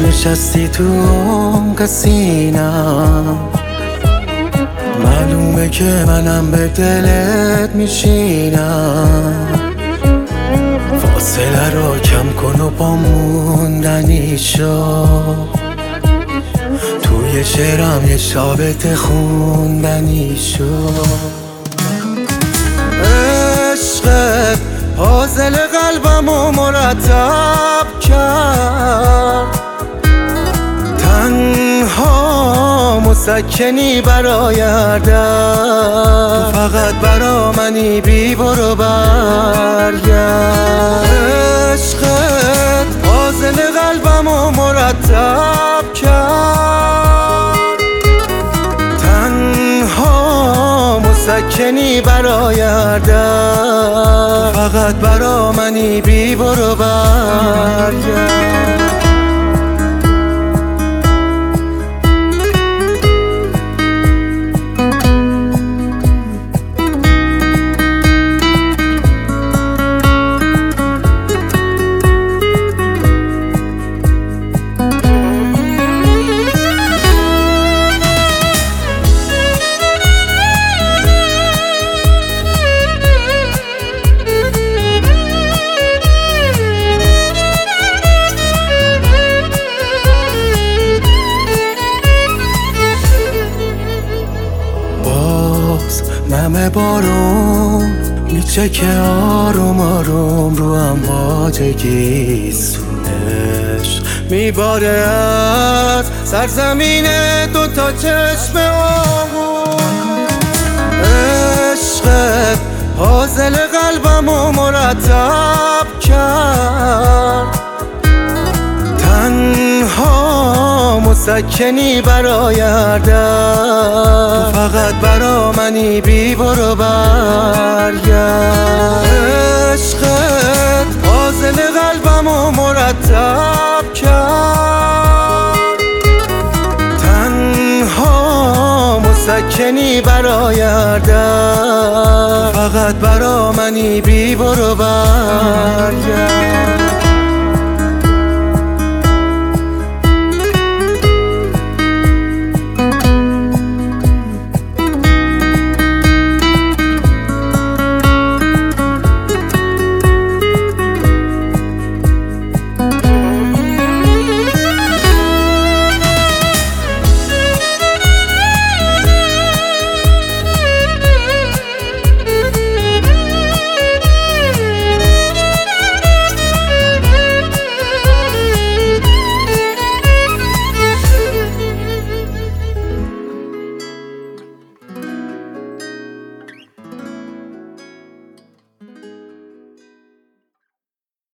نشستی تو عمق سینم، معلومه که منم به دلت میشینم. فاصله رو کم کن و با موندنی شو، توی شعرم یه شابت خوندنی شو. عشقت پازل قلبمو مرتب کرد، تنها مسکنی برای هر درد، تو فقط برا منی بی برو برگرد. عشقت پازل قلبمو مرتب کرد، تنها مسکنی برای هر درد، تو فقط برا منی بی برو برگرد. نم بارون میچکه آروم آروم رو امواجگی، سونش میباره از سرزمین دوتا چشم آهون. عشقت پازل قلبمو مرتب کرد، تنها مسکنی برای هر درد، تو فقط برا منی بی برو برگرد. عشقت پازل قلبمو مرتب کرد، تنها مسکنی برای هر درد، تو فقط برا منی بی برو برگرد.